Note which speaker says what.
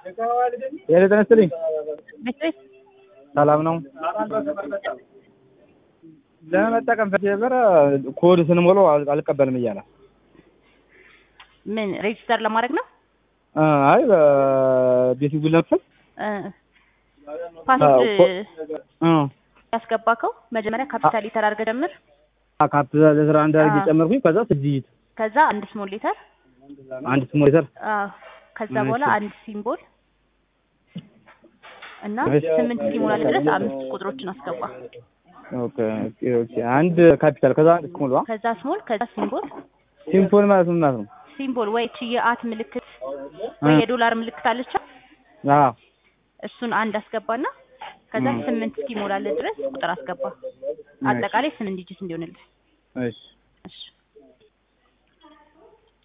Speaker 1: የለተነስተልኝ
Speaker 2: ቤት
Speaker 1: ሰላም ነው ለመጠቀም ፈጀበረ ኮድ ስንሞላው አልቀበልም እያለ
Speaker 2: ምን ሬጂስተር ለማድረግ ነው?
Speaker 1: አይ በቤት ጉልነፍስ
Speaker 2: ፓስወርድ ያስገባከው መጀመሪያ ካፒታል ሌተር አድርገህ ጀምር።
Speaker 1: ካፒታል ሌተር አንድ አድርጌ ጨመርኩኝ። ከዛ ስድስት
Speaker 2: ከዛ አንድ ስሞል ሌተር ከዛ በኋላ አንድ ሲምቦል እና 8 ሲሞላል ድረስ 5 ቁጥሮችን አስገባ።
Speaker 1: ኦኬ አንድ ካፒታል ከዛ አንድ ስሞል
Speaker 2: ከዛ ስሞል ከዛ
Speaker 1: ሲምቦል ማለት ምን ማለት ነው?
Speaker 2: ሲምቦል ወይ የአት ምልክት ወይ የዶላር ምልክት አለች። እሱን አንድ አስገባና ከዛ 8 እስኪሞላል ድረስ ቁጥር አስገባ። አጠቃላይ 8 ዲጂት እንዲሆንልህ።
Speaker 1: እሺ